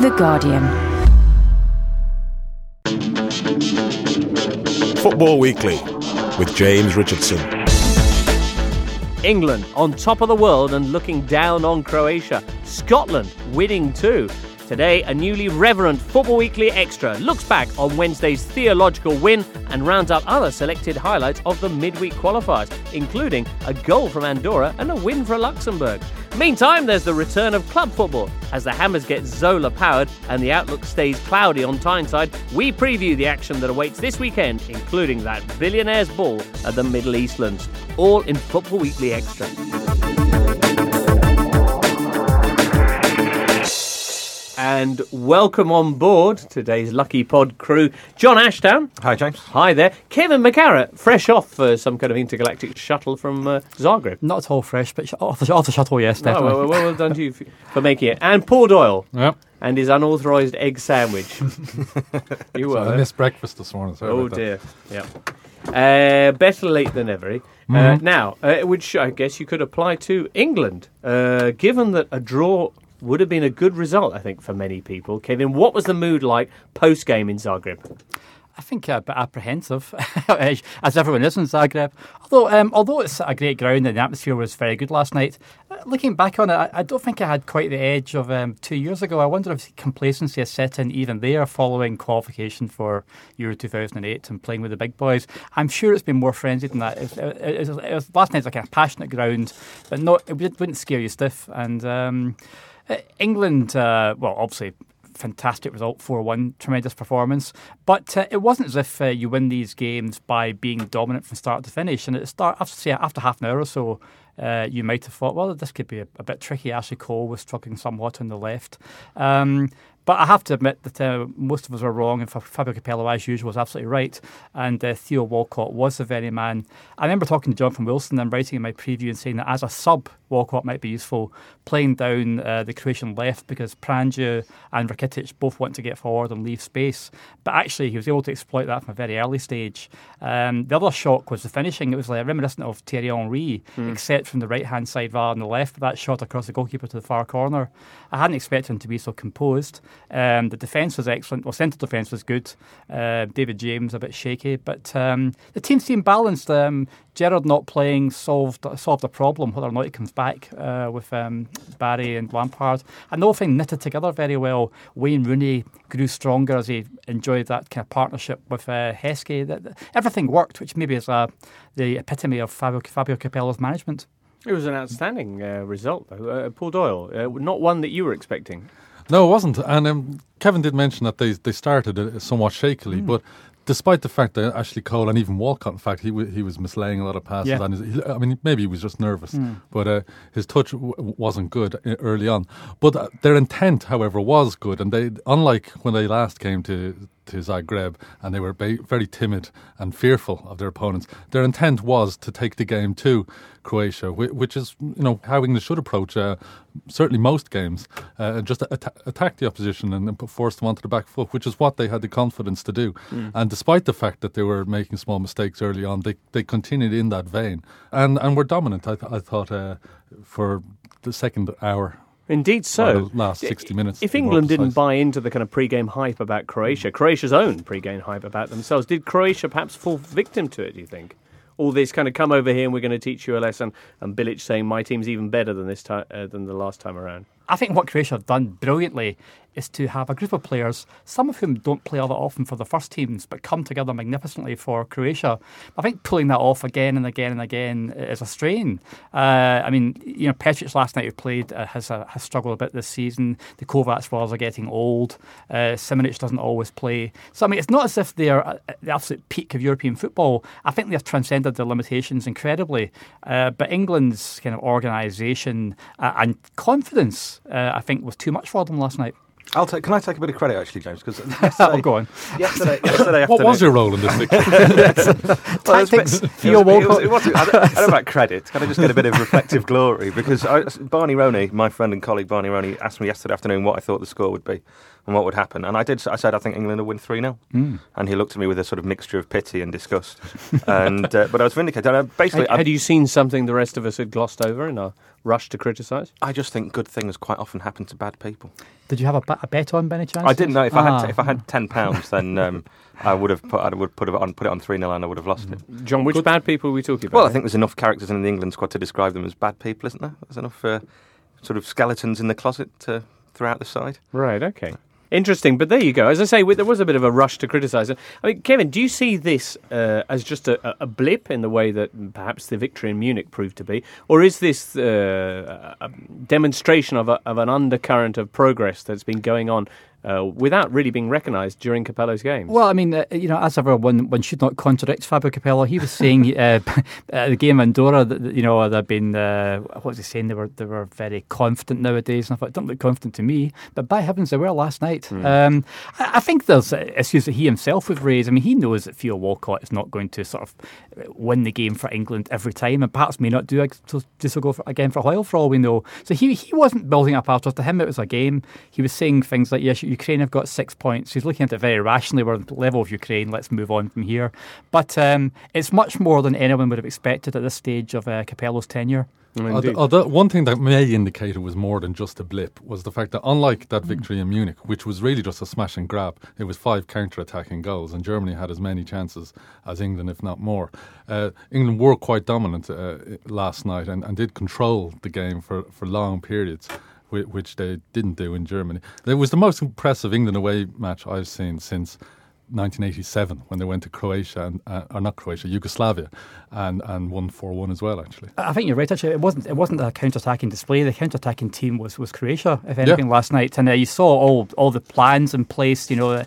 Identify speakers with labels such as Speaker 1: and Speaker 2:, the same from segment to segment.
Speaker 1: The Guardian.
Speaker 2: Football Weekly with James Richardson.
Speaker 3: England on top of the world and looking down on Croatia. Scotland winning too. Today, a newly reverent Football Weekly Extra looks back on Wednesday's theological win and rounds up other selected highlights of the midweek qualifiers, including a goal from Andorra and a win for Luxembourg. Meantime, there's the return of club football. As the Hammers get Zola powered and the outlook stays cloudy on Tyneside, we preview the action that awaits this weekend, including that billionaire's ball at the Middle Eastlands. All in Football Weekly Extra. And welcome on board today's Lucky Pod crew. John Ashdown.
Speaker 4: Hi, James.
Speaker 3: Hi there. Kevin McCarrott, fresh off some kind of intergalactic shuttle from Zagreb.
Speaker 5: Not at all fresh, but off the shuttle, yes, definitely.
Speaker 3: Oh, well done to you for making it. And Paul Doyle.
Speaker 6: Yep.
Speaker 3: And his unauthorised egg sandwich. You were.
Speaker 6: I missed breakfast this morning.
Speaker 3: Oh, dear. Yeah. Better late than never. Now, which I guess you could apply to England, given that a draw would have been a good result, I think, for many people. Kevin, what was the mood like post-game in Zagreb?
Speaker 5: I think a bit apprehensive, as everyone is in Zagreb. Although it's a great ground and the atmosphere was very good last night, looking back on it, I don't think I had quite the edge of 2 years ago. I wonder if complacency has set in even there following qualification for Euro 2008 and playing with the big boys. I'm sure it's been more frenzied than that. It was last night was like a passionate ground, but it wouldn't scare you stiff. And England, obviously, fantastic result, 4-1, tremendous performance. But it wasn't as if you win these games by being dominant from start to finish. And after half an hour or so, you might have thought, well, this could be a bit tricky. Ashley Cole was struggling somewhat on the left. But I have to admit that most of us were wrong, and Fabio Capello, as usual, was absolutely right. And Theo Walcott was the very man. I remember talking to Jonathan Wilson and writing in my preview and saying that as a sub, Walcott might be useful, playing down the Croatian left because Pranju and Rakitic both want to get forward and leave space. But actually, he was able to exploit that from a very early stage. The other shock was the finishing. It was like reminiscent of Thierry Henry, except from the right-hand side rather than the left, but that shot across the goalkeeper to the far corner. I hadn't expected him to be so composed. The defence was excellent. Well, centre defence was good. David James a bit shaky, but the team seemed balanced. Gerrard not playing solved a problem, whether or not he comes back with Barry and Lampard. And the whole thing knitted together very well. Wayne Rooney grew stronger as he enjoyed that kind of partnership with Heskey. Everything worked, which maybe is the epitome of Fabio Capello's management.
Speaker 3: It was an outstanding result, though. Paul Doyle, not one that you were expecting.
Speaker 6: No, it wasn't. And Kevin did mention that they started somewhat shakily, but despite the fact that Ashley Cole and even Walcott, in fact, he was mislaying a lot of passes.
Speaker 5: Yeah.
Speaker 6: And maybe he was just nervous, but his touch wasn't good early on. But their intent, however, was good. And they, unlike when they last came to Zagreb and they were very timid and fearful of their opponents, their intent was to take the game to Croatia, which is, how England should approach certainly most games, and just attack the opposition and force them onto the back foot, which is what they had the confidence to do. And despite the fact that they were making small mistakes early on, they continued in that vein and were dominant, I thought, for the second hour.
Speaker 3: Indeed so.
Speaker 6: The last 60 minutes.
Speaker 3: If England didn't buy into the kind of pre-game hype about Croatia's own pre-game hype about themselves, did Croatia perhaps fall victim to it, do you think? All this kind of come over here and we're going to teach you a lesson, and Bilic saying my team's even better than than the last time around.
Speaker 5: I think what Croatia have done brilliantly is to have a group of players, some of whom don't play all that often for the first teams, but come together magnificently for Croatia. I think pulling that off again and again and again is a strain. Petric last night who played has struggled a bit this season. The Kovac brothers are getting old. Simonic doesn't always play. So, it's not as if they're at the absolute peak of European football. I think they've transcended their limitations incredibly. But England's kind of organisation and confidence, I think, was too much for them last night.
Speaker 4: Can I take a bit of credit, actually, James? Because
Speaker 5: go on.
Speaker 4: Yesterday afternoon.
Speaker 6: What was your role in this victory?
Speaker 5: Tactics. Theo Walcott.
Speaker 4: I don't know about credit. Can I just get a bit of reflective glory? Because Barney Roney, my friend and colleague Barney Roney, asked me yesterday afternoon what I thought the score would be and what would happen. And I said I think England will win 3-0. And he looked at me with a sort of mixture of pity and disgust. But I was vindicated. Basically,
Speaker 3: had you seen something the rest of us had glossed over in our rush to criticise?
Speaker 4: I just think good things quite often happen to bad people.
Speaker 5: Did you have a bet on by any chance?
Speaker 4: I didn't know if I had £10, then I would have put it on 3-0 and I would have lost it.
Speaker 3: John, which bad people are we talking about?
Speaker 4: Well, I think there's enough characters in the England squad to describe them as bad people, isn't there? There's enough sort of skeletons in the closet throughout the side.
Speaker 3: Right, okay. Interesting, but there you go. As I say, there was a bit of a rush to criticise it. I mean, Kevin, do you see this as just a blip in the way that perhaps the victory in Munich proved to be, or is this a demonstration of an undercurrent of progress that's been going on without really being recognised during Capello's games?
Speaker 5: Well, I mean, as ever, one should not contradict Fabio Capello. He was saying at the game in Andorra that they've been what was he saying? They were very confident nowadays, and I thought, don't look confident to me, but by heavens, they were last night. I think there's issues that he himself would raise. I mean, he knows that Theo Walcott is not going to sort of win the game for England every time, and perhaps may not do so go again for a while, for all we know. So he wasn't building up after. To him, it was a game. He was saying things like, yes, Ukraine have got 6 points. He's looking at it very rationally. We're at the level of Ukraine. Let's move on from here. But it's much more than anyone would have expected at this stage of Capello's tenure.
Speaker 6: Although one thing that may indicate it was more than just a blip was the fact that unlike that victory in Munich, which was really just a smash and grab, it was 5 counter-attacking goals, and Germany had as many chances as England, if not more. England were quite dominant last night and did control the game for long periods, which they didn't do in Germany. It was the most impressive England away match I've seen since 1987, when they went to Croatia, Yugoslavia, and won 4-1 as well, actually.
Speaker 5: I think you're right, actually. It wasn't a counter-attacking display. The counter-attacking team was Croatia, if anything, last night. And you saw all the plans in place.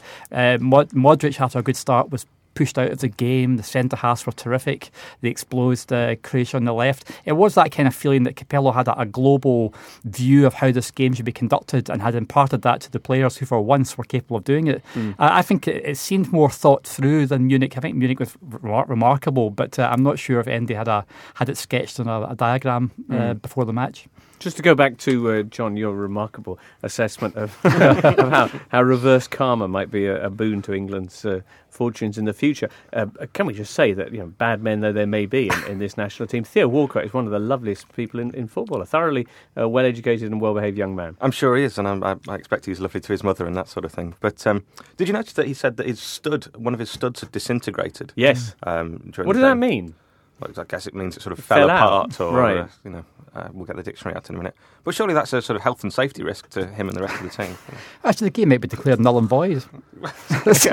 Speaker 5: Modric, after a good start, was pushed out of the game. The centre-halves were terrific. They exposed Croatia on the left. It was that kind of feeling that Capello had a global view of how this game should be conducted and had imparted that to the players who for once were capable of doing it. I think it seemed more thought through than Munich. I think Munich was remarkable, but I'm not sure if Andy had it sketched on a diagram before the match.
Speaker 3: Just to go back to, John, your remarkable assessment of how reverse karma might be a boon to England's fortunes in the future. Can we just say that, bad men though there may be in this national team, Theo Walcott is one of the loveliest people in football, a thoroughly well-educated and well-behaved young man.
Speaker 4: I'm sure he is, and I expect he's lovely to his mother and that sort of thing. But did you notice that he said that one of his studs had disintegrated?
Speaker 3: Yes. What does that mean?
Speaker 4: Well, I guess it means it sort of fell apart, or
Speaker 3: right.
Speaker 4: We'll get the dictionary out in a minute. But surely that's a sort of health and safety risk to him and the rest of the team.
Speaker 5: Actually, the game might be declared null and void. Breached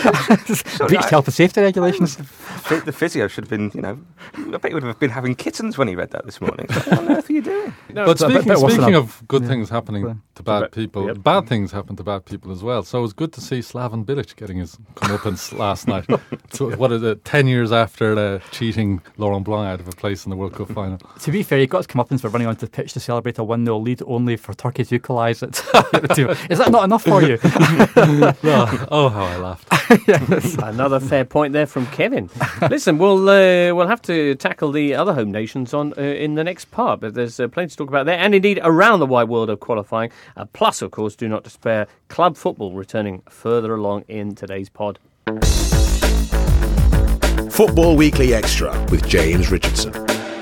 Speaker 5: health and safety regulations.
Speaker 4: The physio should have been, I bet he would have been having kittens when he read that this morning. What on earth are you doing?
Speaker 6: But speaking of good things happening to bad people, bad things happen to bad people as well. So it was good to see Slaven Bilic getting his comeuppance last night. So what is it, 10 years after cheating Laurent Blanc out of a place in the World Cup final?
Speaker 5: To be fair, he got his comeuppance for running onto the pitch to celebrate a 1-0 lead only for Turkey to equalise it. Is that not enough for you?
Speaker 6: Oh, how I laughed.
Speaker 3: Yes. Another fair point there from Kevin. Listen, we'll have to tackle the other home nations in the next part, but there's plenty to talk about there, and indeed around the wide world of qualifying. Plus, of course, do not despair, club football returning further along in today's pod.
Speaker 2: Football Weekly Extra with James Richardson.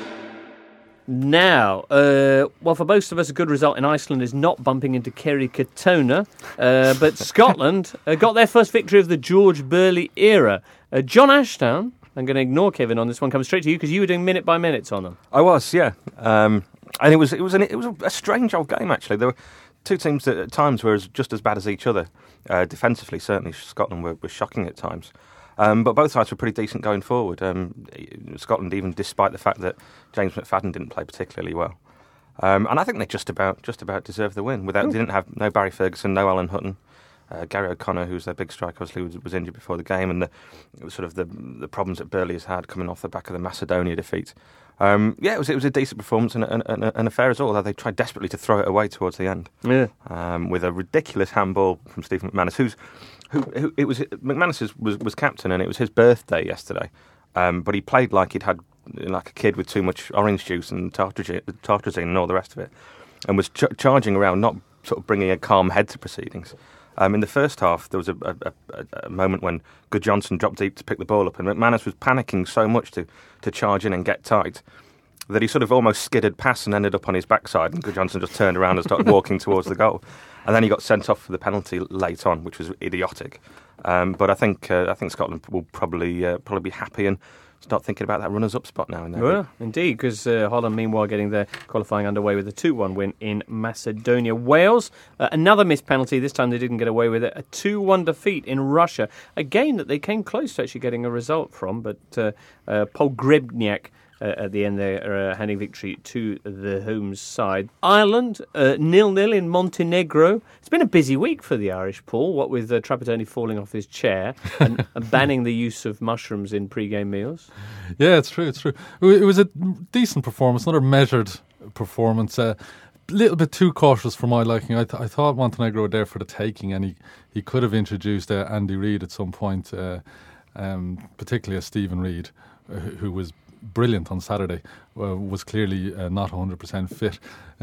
Speaker 3: Now, for most of us, a good result in Iceland is not bumping into Kerry Katona, but Scotland got their first victory of the George Burley era. John Ashdown, I'm going to ignore Kevin on this one, comes straight to you because you were doing minute by minutes on them.
Speaker 4: I was, yeah, and it was a strange old game actually. There were two teams that at times were just as bad as each other defensively. Certainly, Scotland were shocking at times. But both sides were pretty decent going forward. Scotland, even despite the fact that James McFadden didn't play particularly well, and I think they just about deserved the win. They didn't have no Barry Ferguson, no Alan Hutton, Gary O'Connor, who's their big striker, obviously was injured before the game, and the problems that Burley has had coming off the back of the Macedonia defeat. It was a decent performance and a fair result, although they tried desperately to throw it away towards the end. Yeah. With a ridiculous handball from Stephen McManus, McManus was captain, and it was his birthday yesterday. But he played like he'd had like a kid with too much orange juice and tartrazine and all the rest of it, and was charging around, not sort of bringing a calm head to proceedings. In the first half, there was a moment when Gudjohnsen dropped deep to pick the ball up, and McManus was panicking so much to charge in and get tight that he sort of almost skidded past and ended up on his backside, and Gudjohnsen just turned around and started walking towards the goal. And then he got sent off for the penalty late on, which was idiotic. But I think Scotland will probably be happy and start thinking about that runners-up spot now.
Speaker 3: Well, indeed, because Holland, meanwhile, getting their qualifying underway with a 2-1 win in Macedonia. Wales, another missed penalty. This time they didn't get away with it. A 2-1 defeat in Russia. A game that they came close to actually getting a result from, but Pogrebniak at the end there, handing victory to the home side. Ireland, 0-0 in Montenegro. It's been a busy week for the Irish, Paul, what with Trapattoni falling off his chair and banning the use of mushrooms in pre-game meals.
Speaker 6: Yeah, it's true. It was a decent performance, another measured performance. A little bit too cautious for my liking. I thought Montenegro were there for the taking, and he could have introduced Andy Reid at some point, particularly as Stephen Reid, who was brilliant on Saturday, was clearly not 100% fit.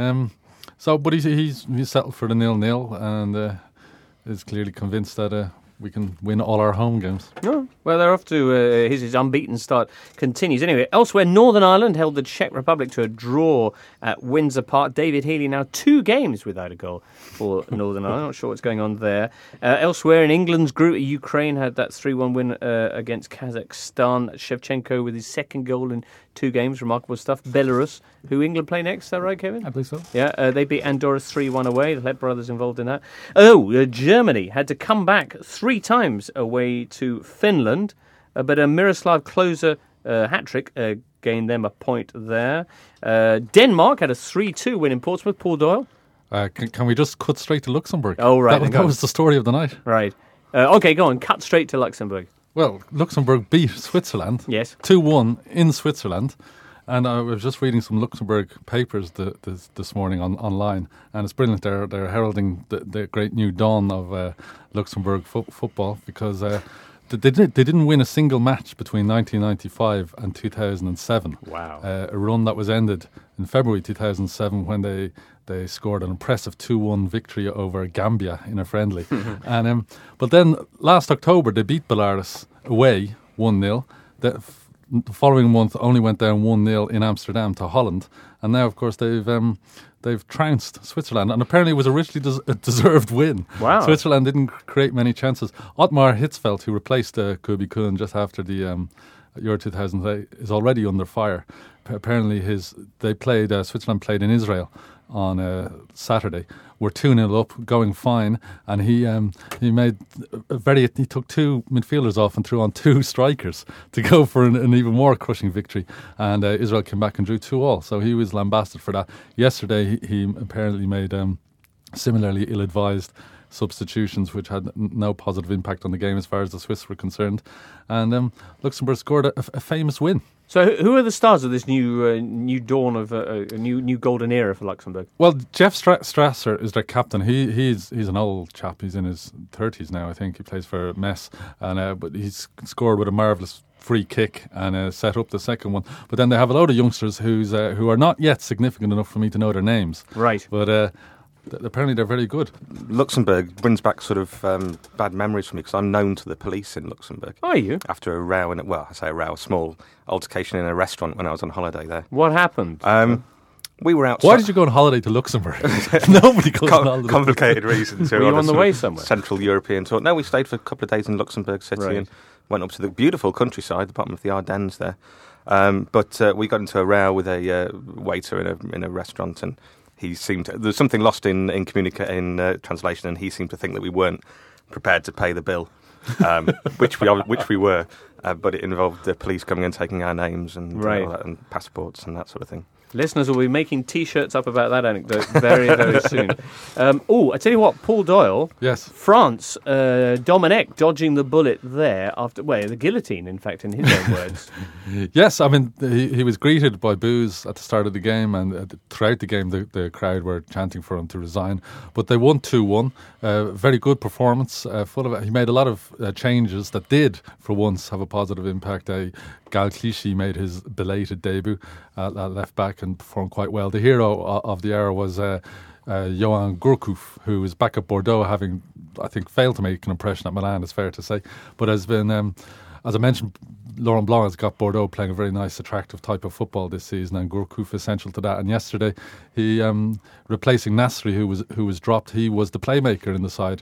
Speaker 6: But he's settled for the 0-0 and is clearly convinced that we can win all our home games.
Speaker 3: Oh, well, they're off to his unbeaten start continues. Anyway, elsewhere, Northern Ireland held the Czech Republic to a draw at Windsor Park. David Healy now 2 games without a goal for Northern Ireland. Not sure what's going on there. Elsewhere in England's group, Ukraine had that 3-1 win against Kazakhstan. Shevchenko with his second goal in 2 games. Remarkable stuff. Belarus, who England play next, is that right, Kevin?
Speaker 5: I believe so.
Speaker 3: Yeah, they beat Andorra 3-1 away. The Hleb brothers involved in that. Germany had to come back 3 times away to Finland, but a Miroslav Klose hat-trick gained them a point there. Denmark had a 3-2 win in Portsmouth. Paul Doyle?
Speaker 6: Can we just cut straight to Luxembourg?
Speaker 3: Oh, right.
Speaker 6: That was the story of the night.
Speaker 3: Right. Okay, go on. Cut straight to Luxembourg.
Speaker 6: Well, Luxembourg beat Switzerland.
Speaker 3: Yes.
Speaker 6: 2-1 in Switzerland. And I was just reading some Luxembourg papers this morning online, and it's brilliant. They're heralding the great new dawn of Luxembourg football, because they didn't win a single match between 1995 and 2007.
Speaker 3: Wow.
Speaker 6: A run that was ended in February 2007 when they scored an impressive 2-1 victory over Gambia in a friendly. And but then last October they beat Belarus away 1-0. The following month only went down 1-0 in Amsterdam to Holland, and now of course they've trounced Switzerland, and apparently it was originally a deserved win.
Speaker 3: Wow.
Speaker 6: Switzerland didn't create many chances. Ottmar Hitzfeld, who replaced Kubi Kuhn just after the Euro 2008, is already under fire. Apparently Switzerland played in Israel on Saturday. We're 2-0 up, going fine, and he took 2 midfielders off and threw on 2 strikers to go for an even more crushing victory, and Israel came back and drew 2-2, so he was lambasted for that. Yesterday he apparently made similarly ill-advised substitutions which had no positive impact on the game as far as the Swiss were concerned, and Luxembourg scored a famous win.
Speaker 3: So who are the stars of this new dawn of a new golden era for Luxembourg?
Speaker 6: Well, Jeff Strasser is their captain. He's an old chap. He's in his 30s now, I think. He plays for Metz, and but he's scored with a marvellous free kick and set up the second one. But then they have a load of youngsters who are not yet significant enough for me to know their names.
Speaker 3: Right.
Speaker 6: But apparently they're very good.
Speaker 4: Luxembourg brings back sort of bad memories for me, because I'm known to the police in Luxembourg.
Speaker 3: Are you?
Speaker 4: After a row, a small altercation in a restaurant when I was on holiday there.
Speaker 3: What happened?
Speaker 4: We were outside.
Speaker 6: Why did you go on holiday to Luxembourg? Nobody goes on holiday.
Speaker 4: Complicated reasons.
Speaker 3: Were you on the way somewhere?
Speaker 4: Central European tour. No, we stayed for a couple of days in Luxembourg City,
Speaker 3: right,
Speaker 4: and went up to the beautiful countryside, the bottom of the Ardennes there. But we got into a row with a waiter in a restaurant, and there's something lost in translation, and he seemed to think that we weren't prepared to pay the bill, which we were, but it involved the police coming and taking our names and
Speaker 3: right,
Speaker 4: all that, and passports and that sort of thing.
Speaker 3: Listeners will be making T-shirts up about that anecdote very, very soon. I tell you what, Paul Doyle.
Speaker 6: Yes.
Speaker 3: France, Domenech dodging the bullet there after, the guillotine, in fact, in his own words.
Speaker 6: Yes, I mean, he was greeted by boos at the start of the game, and throughout the game the crowd were chanting for him to resign. But they won 2-1. Very good performance. He made a lot of changes that did, for once, have a positive impact. Gal Clichy made his belated debut at left back and performed quite well. The hero of the hour was Johan Gourcuff, who was back at Bordeaux, having, I think, failed to make an impression at Milan, it's fair to say, but has been as I mentioned, Laurent Blanc has got Bordeaux playing a very nice, attractive type of football this season, and Gourcuff essential to that. And yesterday, he replacing Nasri, who was dropped, he was the playmaker in the side.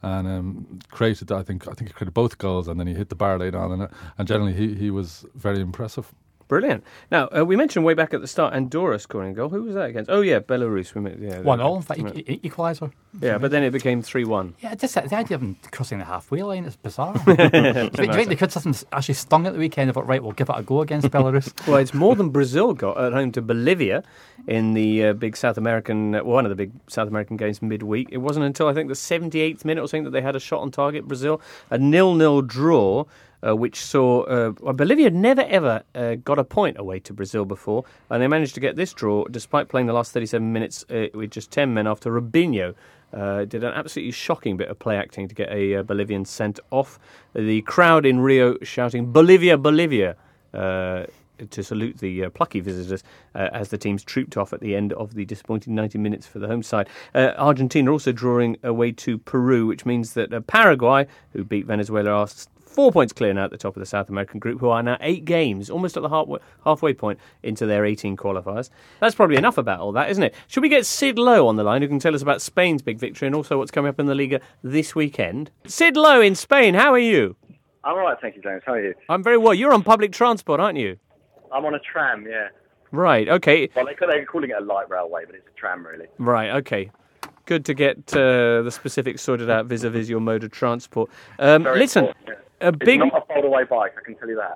Speaker 6: And created, I think he created both goals, and then he hit the bar later on, and generally he was very impressive.
Speaker 3: Brilliant. Now, we mentioned way back at the start Andorra scoring a goal. Who was that against? Oh, yeah, Belarus.
Speaker 5: 1-0, in fact, equaliser.
Speaker 3: Yeah, but then it became 3-1.
Speaker 5: Yeah, just the idea of them crossing the halfway line is bizarre. Do you think the criticism actually stung at the weekend about, right, we'll give it a go against Belarus?
Speaker 3: Well, it's more than Brazil got at home to Bolivia in the big South American, one of the big South American games midweek. It wasn't until, I think, the 78th minute or something that they had a shot on target, Brazil. A 0-0 draw. Which saw Bolivia never ever got a point away to Brazil before, and they managed to get this draw despite playing the last 37 minutes with just 10 men after Robinho did an absolutely shocking bit of play acting to get a Bolivian sent off. The crowd in Rio shouting "Bolivia, Bolivia" to salute the plucky visitors as the teams trooped off at the end of the disappointing 90 minutes for the home side. Argentina also drawing away to Peru, which means that Paraguay, who beat Venezuela, are 4 points clear now at the top of the South American group, who are now 8 games, almost at the halfway point into their 18 qualifiers. That's probably enough about all that, isn't it? Should we get Sid Lowe on the line, who can tell us about Spain's big victory and also what's coming up in the Liga this weekend? Sid Lowe in Spain, how are you?
Speaker 1: I'm all right, thank you, James. How are you?
Speaker 3: I'm very well. You're on public transport, aren't you?
Speaker 1: I'm on a tram, yeah.
Speaker 3: Right, okay.
Speaker 1: Well, they're calling it a light railway, but it's a tram, really.
Speaker 3: Right, okay. Good to get the specifics sorted out vis-a-vis your mode of transport. Listen...
Speaker 1: Yeah. It's not a fold-away bike, I can tell you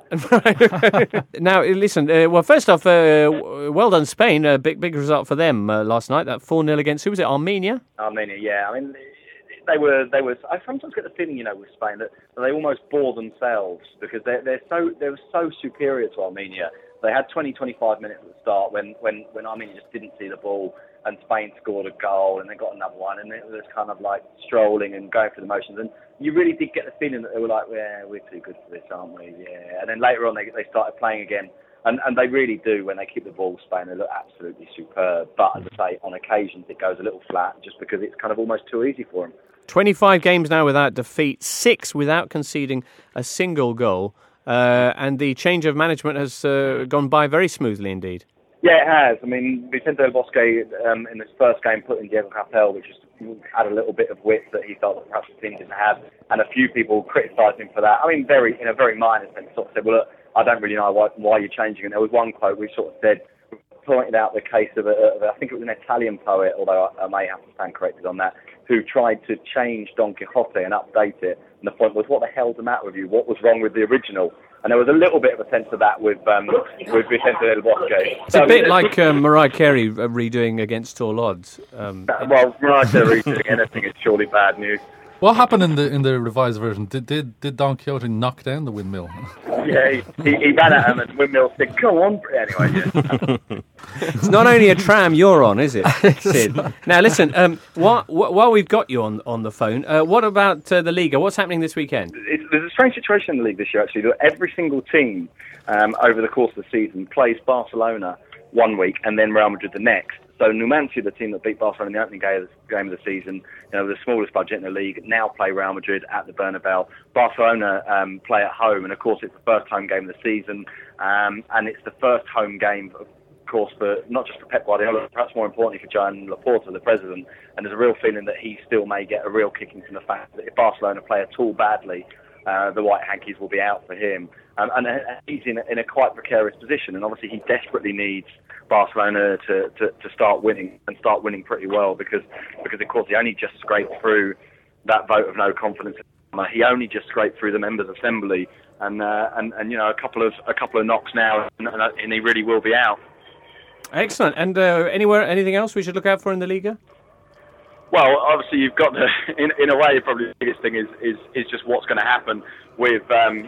Speaker 1: that.
Speaker 3: Now, listen, well, first off, well done, Spain. A big result for them last night. That 4-0 against, who was it, Armenia?
Speaker 1: Armenia, yeah. I mean, they were. I sometimes get the feeling, with Spain, that they almost bore themselves because they were so superior to Armenia. They had 20-25 minutes at the start when Armenia just didn't see the ball, and Spain scored a goal and they got another one, and it was kind of like strolling and going through the motions. And you really did get the feeling that they were like, yeah, we're too good for this, aren't we? Yeah. And then later on they started playing again, and they really do, when they keep the ball, Spain, they look absolutely superb. But as I say, on occasions it goes a little flat just because it's kind of almost too easy for them. 25
Speaker 3: games now without defeat, 6 without conceding a single goal. And the change of management has gone by very smoothly indeed.
Speaker 1: Yeah, it has. I mean, Vicente del Bosque in his first game put in Diego Capel, which just had a little bit of wit that he felt that perhaps the team didn't have, and a few people criticised him for that. I mean, in a very minor sense, sort of said, well, look, I don't really know why you're changing. And there was one quote which sort of said, pointed out the case of I think it was an Italian poet, although I may have to stand corrected on that, who tried to change Don Quixote and update it. And the point was, what the hell's the matter with you? What was wrong with the original? And there was a little bit of a sense of that with Vicente del Bosque.
Speaker 3: It's a bit like Mariah Carey redoing Against All Odds.
Speaker 1: Well, Mariah Carey redoing anything is surely bad news.
Speaker 6: What happened in the revised version? Did Don Quixote knock down the windmill?
Speaker 1: Yeah, he ran at him and windmill said, "Go on." Anyway, yeah.
Speaker 3: It's not only a tram you're on, is it, Sid? Now listen, while we've got you on the phone, what about the Liga? What's happening this weekend?
Speaker 1: There's a strange situation in the league this year, actually. That every single team over the course of the season plays Barcelona one week and then Real Madrid the next. So Numancia, the team that beat Barcelona in the opening game of the season, the smallest budget in the league, now play Real Madrid at the Bernabeu. Barcelona play at home, and of course it's the first home game of the season, and it's the first home game, of course, for not just for Pep Guardiola, perhaps more importantly for Joan Laporta, the president. And there's a real feeling that he still may get a real kicking from the fact that if Barcelona play at all badly, the White Hankies will be out for him. And he's in a quite precarious position, and obviously he desperately needs Barcelona to start winning, and start winning pretty well, because of course he only just scraped through that vote of no confidence. He only just scraped through the members' assembly, and a couple of knocks now, and he really will be out.
Speaker 3: Excellent. And anything else we should look out for in the Liga?
Speaker 1: Well, obviously you've got in a way probably the biggest thing is just what's going to happen with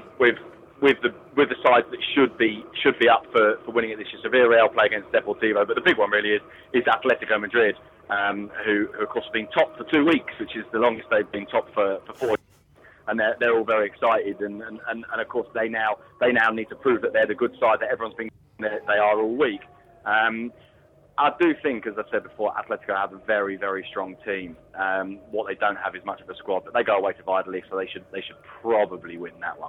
Speaker 1: the sides that should be up for winning it this year. Sevilla Real play against Deportivo, but the big one really is Atletico Madrid, who of course have been top for 2 weeks, which is the longest they've been top for 4 years. And they're all very excited, and of course they now need to prove that they're the good side that everyone's been they are all week. I do think, as I said before, Atletico have a very, very strong team. What they don't have is much of a squad, but they go away to Valladolid, so they should probably win that one.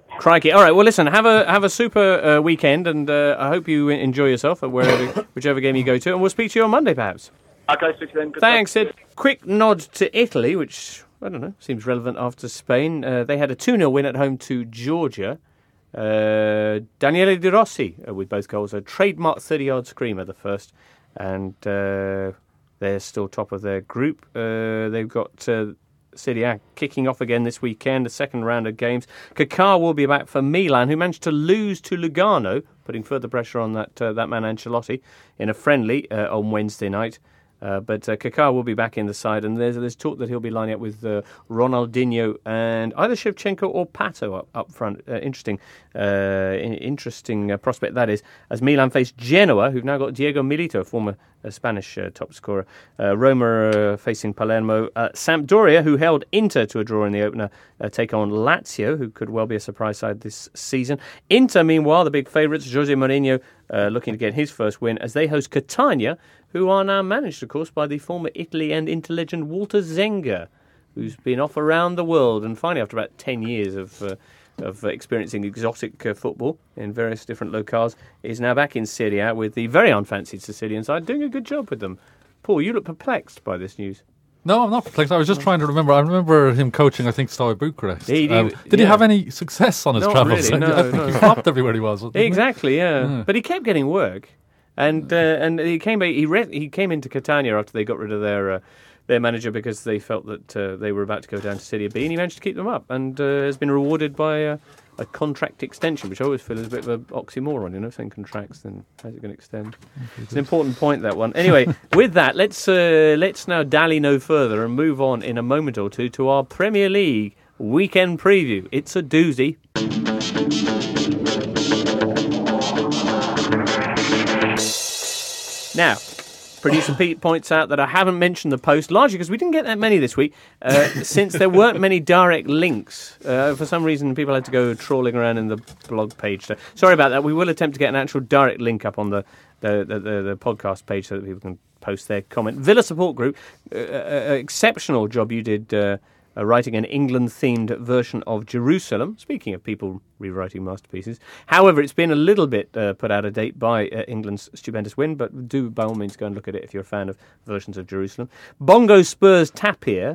Speaker 3: Crikey! All right. Well, listen. Have a super weekend, and I hope you enjoy yourself at whichever game you go to. And we'll speak to you on Monday, perhaps.
Speaker 1: Okay, speak to them. Good
Speaker 3: Thanks,
Speaker 1: luck.
Speaker 3: Sid. Quick nod to Italy, which I don't know seems relevant after Spain. They had a 2-0 win at home to Georgia. Daniele De Rossi with both goals. A trademark 30-yard screamer, the first, and they're still top of their group. They've got Serie A kicking off again this weekend, the second round of games. Kaká will be back for Milan, who managed to lose to Lugano, putting further pressure on that man Ancelotti in a friendly on Wednesday night. But Kaká will be back in the side, and there's talk that he'll be lining up with Ronaldinho and either Shevchenko or Pato up front. Interesting prospect that is, as Milan face Genoa, who've now got Diego Milito, former Spanish top scorer. Roma facing Palermo. Sampdoria, who held Inter to a draw in the opener, take on Lazio, who could well be a surprise side this season. Inter, meanwhile, the big favourites, Jose Mourinho, looking to get his first win as they host Catania, who are now managed, of course, by the former Italy and Inter legend Walter Zenga, who's been off around the world and finally, after about 10 years of experiencing exotic football in various different locales, is now back in Serie A with the very unfancied Sicilian side, doing a good job with them. Paul, you look perplexed by this news.
Speaker 6: No, I'm not perplexed. I was just trying to remember. I remember him coaching, I think, Steaua Bucharest. Did he have any success on his
Speaker 3: Not
Speaker 6: travels?
Speaker 3: really,
Speaker 6: I think he flopped everywhere he was.
Speaker 3: Exactly, yeah. But he kept getting work. And he came into Catania after they got rid of their manager because they felt that they were about to go down to Serie B, and he managed to keep them up and has been rewarded by a contract extension, which I always feel is a bit of an oxymoron, saying contracts, then how's it going to extend? It's an important point, that one. Anyway, with that, let's now dally no further and move on in a moment or two to our Premier League weekend preview. It's a doozy. Now, producer Pete points out that I haven't mentioned the post, largely because we didn't get that many this week, since there weren't many direct links. For some reason, people had to go trawling around in the blog page. So, sorry about that. We will attempt to get an actual direct link up on the podcast page so that people can post their comment. Villa Support Group, exceptional job you did writing an England-themed version of Jerusalem. Speaking of people rewriting masterpieces. However, it's been a little bit put out of date by England's stupendous win, but do by all means go and look at it if you're a fan of versions of Jerusalem. Bongo Spurs Tapir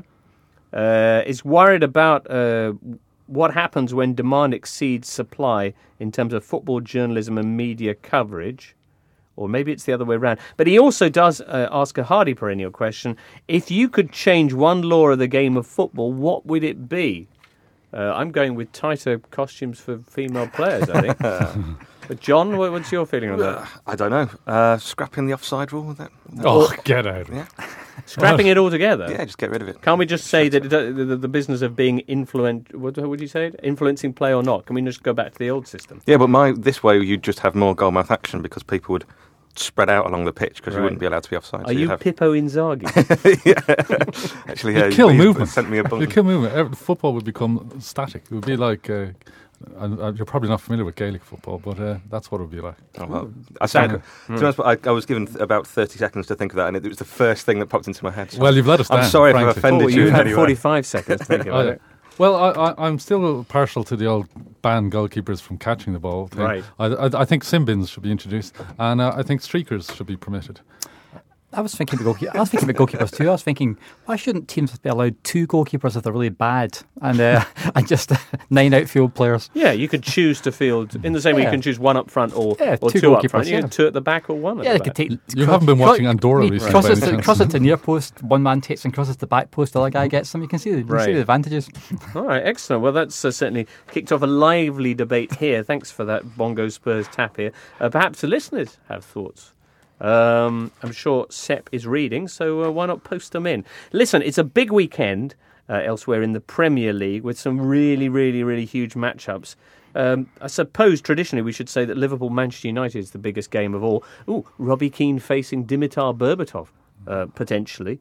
Speaker 3: is worried about what happens when demand exceeds supply in terms of football journalism and media coverage. Or maybe it's the other way around. But he also does ask a hardy perennial question. If you could change one law of the game of football, what would it be? I'm going with tighter costumes for female players, I think. But John, what's your feeling on that?
Speaker 4: I don't know. Scrapping the offside rule with that?
Speaker 6: Get out.
Speaker 4: Yeah.
Speaker 3: Scrapping it all together?
Speaker 4: Yeah, just get rid of it.
Speaker 3: Can't we just say that the business of being what would you say? Influencing play or not? Can we just go back to the old system?
Speaker 4: Yeah, but this way you'd just have more goal-mouth action because people would spread out along the pitch because you wouldn't be allowed to be offside.
Speaker 3: Are you Pippo Inzaghi?
Speaker 4: Yeah. Actually, yeah.
Speaker 6: You'd kill movement.
Speaker 4: Sent me a bunch.
Speaker 6: You'd kill movement. Football would become static. It would be like... you're probably not familiar with Gaelic football, but that's what it would be like.
Speaker 4: Oh, well, to be honest, I was given about 30 seconds to think of that, and it was the first thing that popped into my head. So
Speaker 6: well, you've let us down.
Speaker 4: I'm sorry if I've offended you.
Speaker 3: You've had
Speaker 4: anyway.
Speaker 3: 45 seconds to think about it.
Speaker 6: Well, I'm still partial to the old ban goalkeepers from catching the ball thing.
Speaker 3: Right.
Speaker 6: I think sin bins should be introduced, and I think streakers should be permitted.
Speaker 5: I was thinking about goalkeepers too. I was thinking, why shouldn't teams be allowed 2 goalkeepers if they're really bad, and just 9 outfield players?
Speaker 3: Yeah, you could choose to field in the same way you can choose 1 up front or 2 up front. You could 2 at the back or 1 at the back.
Speaker 6: You haven't been watching Andorra recently.
Speaker 5: Cross it to near post, one man takes and crosses the back post, the other guy gets them. You can see the advantages. All
Speaker 3: right, excellent. Well, that's certainly kicked off a lively debate here. Thanks for that, Bongo Spurs tap here. Perhaps the listeners have thoughts. I'm sure Sepp is reading, so why not post them in? Listen, it's a big weekend elsewhere in the Premier League with some really, really, really huge matchups. I suppose traditionally we should say that Liverpool-Manchester United is the biggest game of all. Robbie Keane facing Dimitar Berbatov, potentially.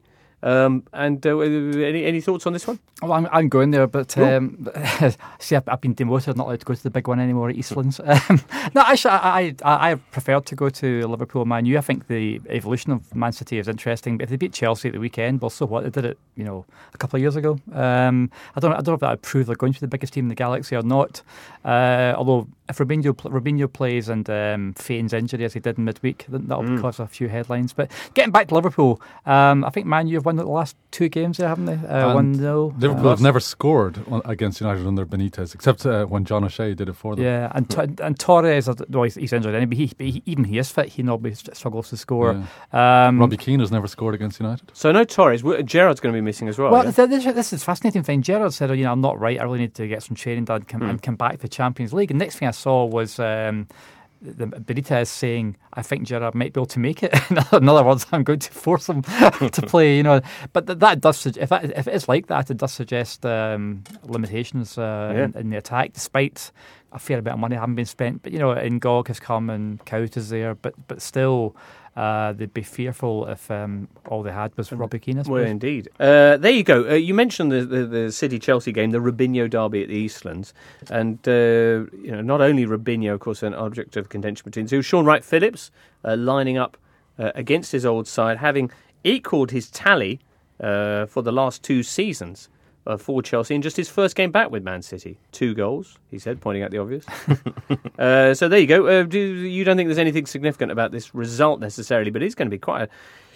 Speaker 3: And any thoughts on this one?
Speaker 5: Well, I'm going there, but see, I've been demoted, not allowed to go to the big one anymore at Eastlands. No, actually, I prefer to go to Liverpool, Man U. I think the evolution of Man City is interesting. But if they beat Chelsea at the weekend, well, so what? They did it, a couple of years ago. I don't know if that would prove they're going to be the biggest team in the galaxy or not. Although if Robinho plays and feigns injury as he did in midweek, that'll cause a few headlines. But getting back to Liverpool, I think Man U have won the last 2 games there, haven't they? 1-0.
Speaker 6: Liverpool have never scored against United under Benitez, except when John O'Shea did it for them.
Speaker 5: Yeah, and Torres, he's injured anyway, but even he is fit, he normally struggles to score.
Speaker 6: Yeah. Robbie Keane has never scored against United.
Speaker 3: So no Torres. Gerrard's going to be missing as well.
Speaker 5: Well, this is a fascinating thing. Gerrard said, I'm not right, I really need to get some training done and come back to the Champions League. And next thing I saw was Benitez saying, I think Gerrard might be able to make it. In other words, I'm going to force him to play. But that does if it is like that, it does suggest limitations in the attack, despite a fair bit of money having been spent. But Ngog has come and Kaut is there, but still. They'd be fearful if all they had was Robbie Keane.
Speaker 3: Well, indeed. There you go. You mentioned the City-Chelsea game, the Robinho derby at the Eastlands. And, not only Robinho, of course, an object of contention between the two. Sean Wright-Phillips lining up against his old side, having equalled his tally for the last 2 seasons. For Chelsea in just his first game back with Man City. 2 goals, he said, pointing out the obvious. So there you go. You don't think there's anything significant about this result necessarily, but it's going to be quite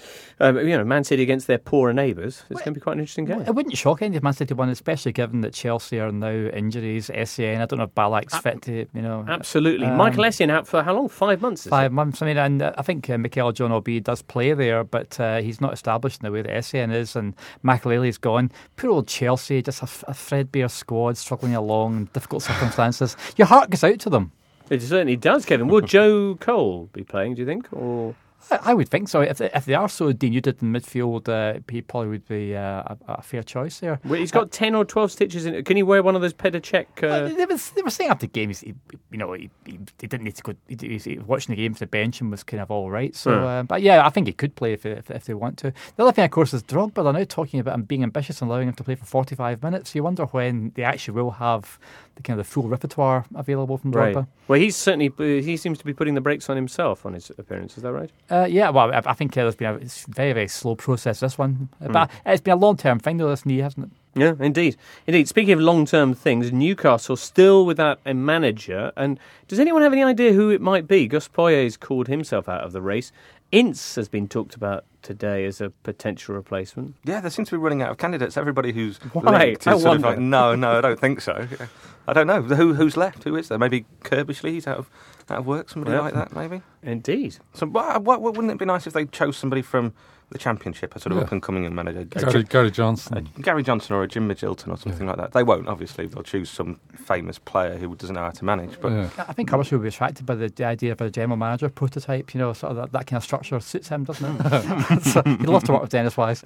Speaker 3: Man City against their poorer neighbours. It's going to be quite an interesting game.
Speaker 5: It wouldn't shock any if Man City won, especially given that Chelsea are now injuries. SCN, I don't know if Balak's fit to,
Speaker 3: Absolutely. Michael Essien out for how long? 5 months?
Speaker 5: 5 months. And I think Mikel John Obi does play there, but he's not established in the way that Essien is, and Makelele's gone. Poor old Chelsea, just a threadbare squad struggling along in difficult circumstances. Your heart goes out to them.
Speaker 3: It certainly does, Kevin. Will Joe Cole be playing, do you think? Or...
Speaker 5: I would think so. If they are so denuded in midfield, he probably would be a fair choice there.
Speaker 3: Well, he's got 10 or 12 stitches in it. Can he wear one of those Pedicek?
Speaker 5: They were saying after the game, he didn't need to go. He watching the game to the bench and was kind of all right. So, but yeah, I think he could play if they want to. The other thing, of course, is Drogba. They're now talking about him being ambitious and allowing him to play for 45 minutes. You wonder when they actually will have the full repertoire available from Drogba.
Speaker 3: Right. Well, he seems to be putting the brakes on himself on his appearance. Is that right?
Speaker 5: Yeah, well, I think there's been a very, very slow process, this one. But it's been a long-term thing, though, this knee, hasn't it?
Speaker 3: Yeah, indeed. Speaking of long-term things, Newcastle still without a manager. And does anyone have any idea who it might be? Gus Poyet's called himself out of the race. Ince has been talked about today as a potential replacement.
Speaker 4: Yeah, they seem to be running out of candidates. Everybody who's
Speaker 3: Why?
Speaker 4: linked is sort of like, no, I don't think so. I don't know. Who's left? Who is there? Maybe Kirbishley, he's out of work, somebody like that, maybe?
Speaker 3: Indeed.
Speaker 4: So wouldn't it be nice if they chose somebody from the Championship, a sort of up-and-coming manager?
Speaker 6: Gary Johnson.
Speaker 4: Gary Johnson or a Jim Midgilton or something like that. They won't, obviously. They'll choose some famous player who doesn't know how to manage. But
Speaker 5: I think Kirbishley would be attracted by the idea of a general manager prototype, sort of that kind of structure suits him, doesn't it? So he'd love to work with Dennis Wise.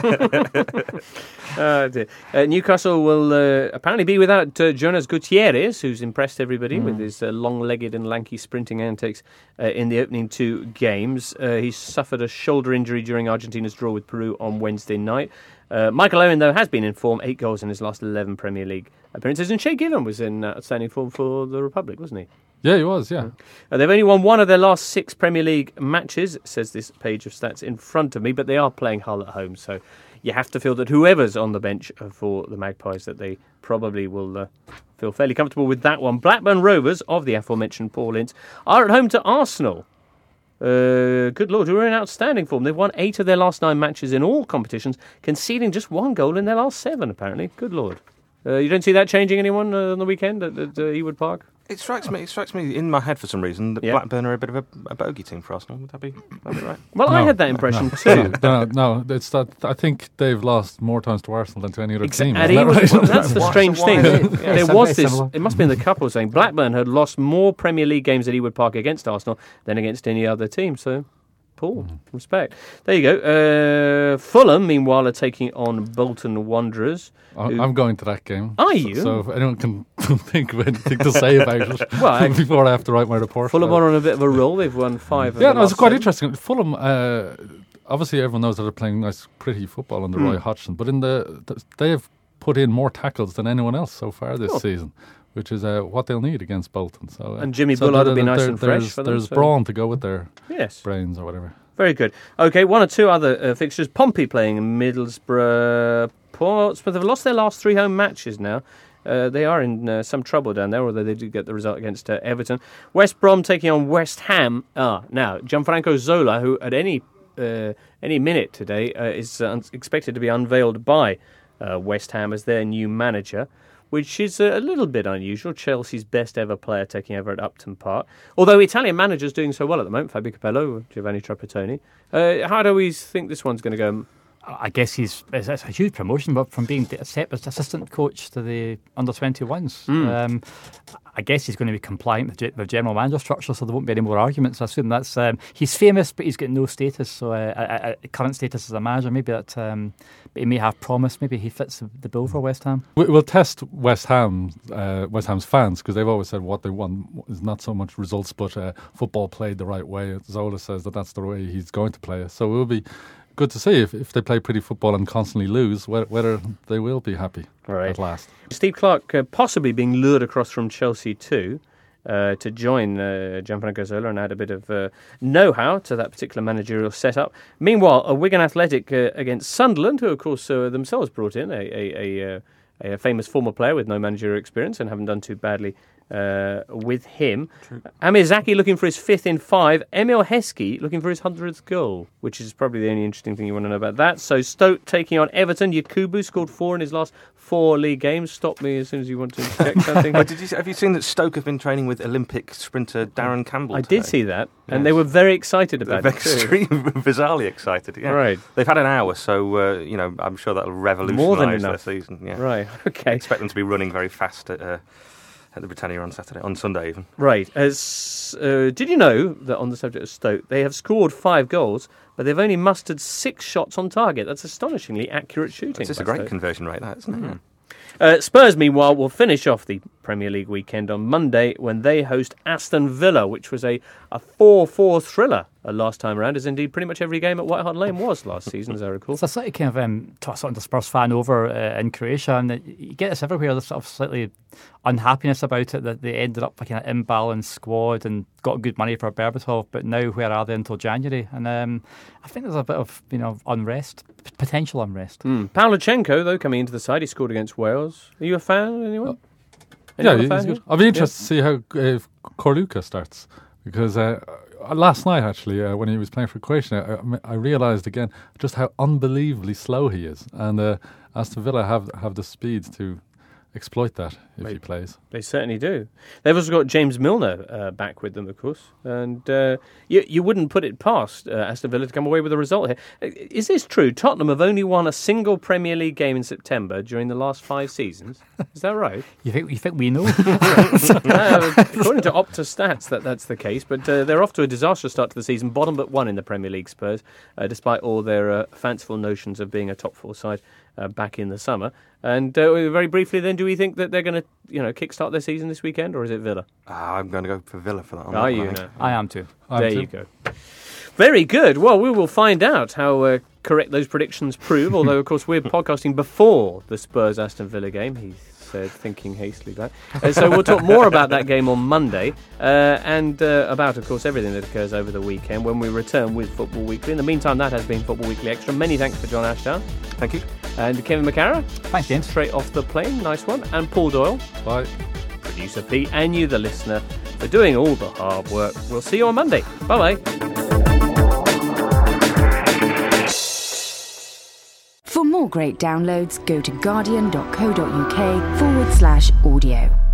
Speaker 3: Newcastle will apparently be without Jonas Gutierrez, who's impressed everybody with his long-legged and lanky sprinting antics in the opening 2 games. He suffered a shoulder injury during Argentina's draw with Peru on Wednesday night. Michael Owen, though, has been in form, 8 goals in his last 11 Premier League appearances, and Shea Given was in outstanding form for the Republic, wasn't he?
Speaker 6: Yeah, he was, yeah.
Speaker 3: They've only won 1 of their last 6 Premier League matches, says this page of stats in front of me, but they are playing Hull at home, so you have to feel that whoever's on the bench for the Magpies, that they probably will feel fairly comfortable with that one. Blackburn Rovers, of the aforementioned Paul Ince, are at home to Arsenal. Good Lord, who are in outstanding form. They've won 8 of their last 9 matches in all competitions, conceding just 1 goal in their last 7, apparently. Good Lord. You don't see that changing anyone on the weekend at Ewood Park?
Speaker 4: It strikes me in my head for some reason that Blackburn are a bit of a bogey team for Arsenal. Would that be right?
Speaker 3: Well, I had that impression too.
Speaker 6: No, it's that I think they've lost more times to Arsenal than to any other team.
Speaker 3: That's the strange thing. There was this. It must be in the couple saying Blackburn had lost more Premier League games at Ewood Park against Arsenal than against any other team. So, Paul, respect. There you go. Fulham, meanwhile, are taking on Bolton Wanderers.
Speaker 6: I'm going to that game.
Speaker 3: Are you?
Speaker 6: So if anyone can think of anything to say about it before I have to write my report.
Speaker 3: Fulham are on a bit of a roll. They've won 5 of
Speaker 6: it's quite
Speaker 3: 7.
Speaker 6: interesting. Fulham, obviously everyone knows that they're playing nice, pretty football under Roy Hodgson, but they have put in more tackles than anyone else so far this season, which is what they'll need against Bolton. So
Speaker 3: and Jimmy Bullard will be nice and fresh for them.
Speaker 6: There's brawn to go with their
Speaker 3: yes.
Speaker 6: brains or whatever.
Speaker 3: Very good. Okay, one or two other fixtures. Pompey playing in Middlesbrough. Portsmouth have lost their last 3 home matches now. They are in some trouble down there, although they did get the result against Everton. West Brom taking on West Ham. Now, Gianfranco Zola, who at any minute today is expected to be unveiled by West Ham as their new manager, which is a little bit unusual. Chelsea's best ever player taking over at Upton Park. Although Italian managers doing so well at the moment, Fabio Capello, Giovanni Trapattoni. How do we think this one's going to go?
Speaker 5: I guess it's a huge promotion, but from being set as assistant coach to the under-21s. I guess he's going to be compliant with the general manager structure, so there won't be any more arguments. I assume that's he's famous, but he's got no status. So current status as a manager, maybe that. But he may have promise. Maybe he fits the bill for West Ham.
Speaker 6: We'll test West Ham's fans, because they've always said what they want is not so much results, but football played the right way. Zola says that's the way he's going to play it. So it will be good to see if they play pretty football and constantly lose, whether they will be happy at last.
Speaker 3: Steve Clarke possibly being lured across from Chelsea too to join Gianfranco Zola and add a bit of know-how to that particular managerial setup. Meanwhile, Wigan Athletic against Sunderland, who of course themselves brought in a famous former player with no managerial experience and haven't done too badly with him. True. Amir Zaki looking for his 5th in 5. Emil Heskey looking for his 100th goal, which is probably the only interesting thing you want to know about that. So Stoke taking on Everton. Yakubu scored 4 in his last 4 league games. Stop me as soon as you want to check something.
Speaker 4: Have you seen that Stoke have been training with Olympic sprinter Darren Campbell today?
Speaker 3: I did see that, and they were very excited about it.
Speaker 4: Bizarrely excited, yeah. Right. They've had an hour, so I'm sure that'll revolutionise their season. Yeah.
Speaker 3: Right, okay.
Speaker 4: I expect them to be running very fast at the Britannia on Sunday even.
Speaker 3: Right. Did you know that on the subject of Stoke, they have scored 5 goals, but they've only mustered 6 shots on target? That's astonishingly accurate shooting.
Speaker 4: It's just a great conversion rate, that, isn't it?
Speaker 3: Spurs, meanwhile, will finish off the Premier League weekend on Monday when they host Aston Villa, which was a 4-4 thriller last time around, as indeed pretty much every game at White Hart Lane was last season, as I recall.
Speaker 5: It's a slightly kind of sort of the Spurs fan over in Croatia, and you get this everywhere, there's sort of slightly unhappiness about it, that they ended up like an imbalanced squad and got good money for Berbatov, but now where are they until January? And I think there's a bit of unrest, potential unrest.
Speaker 3: Pavlyuchenko, though, coming into the side, he scored against Wales. Are you a fan, anyone?
Speaker 6: Yeah, he's good. I'll be interested to see how Korluka starts, because last night, actually, when he was playing for Croatia, I realised again just how unbelievably slow he is, and Aston Villa have the speed to exploit that if he plays.
Speaker 3: They certainly do. They've also got James Milner back with them, of course, and you wouldn't put it past Aston Villa to come away with a result here. Is this true? Tottenham have only won a single Premier League game in September during the last 5 seasons. Is that right?
Speaker 5: You think we know?
Speaker 3: According to Opta Stats, that's the case, but they're off to a disastrous start to the season, bottom but 1 in the Premier League, Spurs, despite all their fanciful notions of being a top 4 side back in the summer. And very briefly then, do we think that they're going to kickstart their season this weekend, or is it Villa?
Speaker 4: I'm going to go for Villa for that one.
Speaker 3: Are you?
Speaker 5: I am too.
Speaker 3: There you go. Very good. Well, we will find out how correct those predictions prove, although, of course, we're podcasting before the Spurs-Aston Villa game. He said, thinking hastily back. So we'll talk more about that game on Monday and about, of course, everything that occurs over the weekend when we return with Football Weekly. In the meantime, that has been Football Weekly Extra. Many thanks for John Ashdown.
Speaker 4: Thank you.
Speaker 3: And Kevin McCarra.
Speaker 5: Thanks, James.
Speaker 3: Straight off the plane. Nice one. And Paul Doyle.
Speaker 6: Bye.
Speaker 3: Producer Pete and you, the listener, for doing all the hard work. We'll see you on Monday. Bye-bye.
Speaker 7: For more great downloads, go to guardian.co.uk/audio.